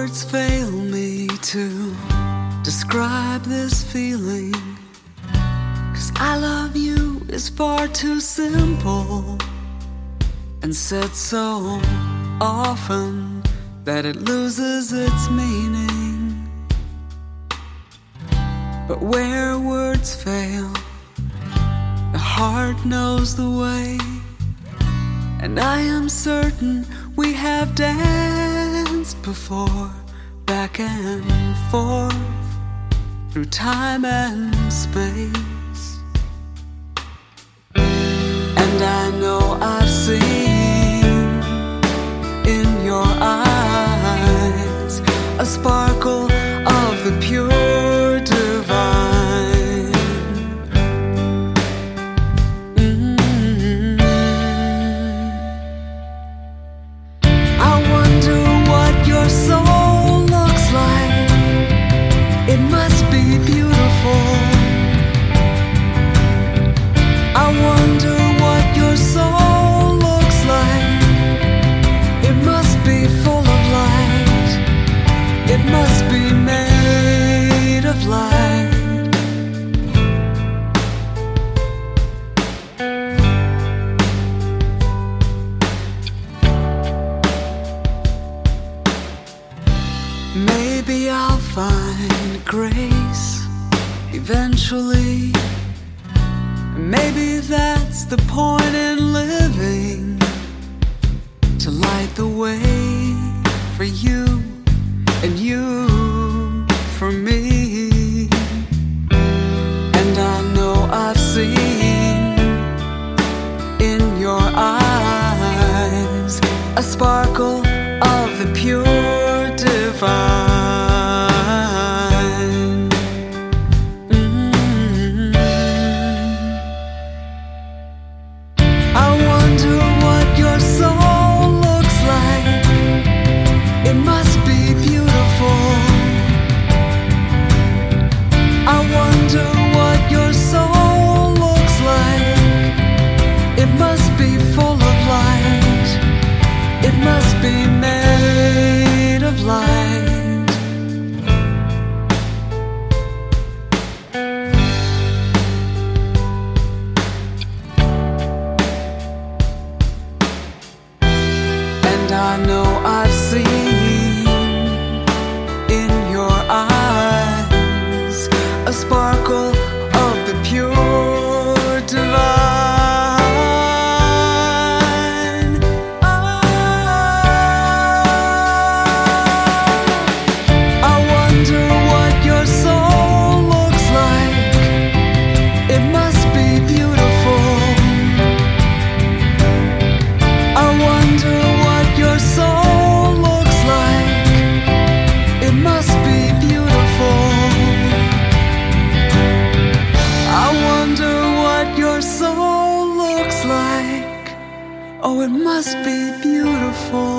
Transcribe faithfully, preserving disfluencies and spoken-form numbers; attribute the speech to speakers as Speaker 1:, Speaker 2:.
Speaker 1: Words fail me to describe this feeling, 'cause I love you is far too simple and said so often that it loses its meaning. But where words fail, the heart knows the way, and I am certain we have danced before, back and forth through time and space. And I know I've seen in your eyes a sparkle of the pure divine. Mm-hmm. I wonder what your soul looks like. It must be beautiful. I wonder what your soul looks like. It must be full of light. It must be made of light. Maybe I'll find grace eventually. Maybe that's the point in living, to light the way for you and you for me. And I know I've seen in your eyes a sparkle of the pure divine. Mm-hmm. I wonder what your soul looks like. It must be beautiful. I wonder what your soul looks like. It must be full of light. It must be made of light. And I know I've seen in your eyes a sparkle of the pure divine. I wonder what your soul looks like. It must be beautiful. I wonder what your soul looks like. It must be beautiful. I wonder what your soul looks like. Oh, it must be beautiful.